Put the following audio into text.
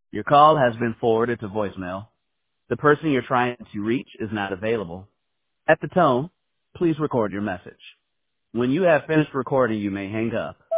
Your call has been forwarded to voicemail. The person you're trying to reach is not available. At the tone, please record your message. When you have finished recording, you may hang up.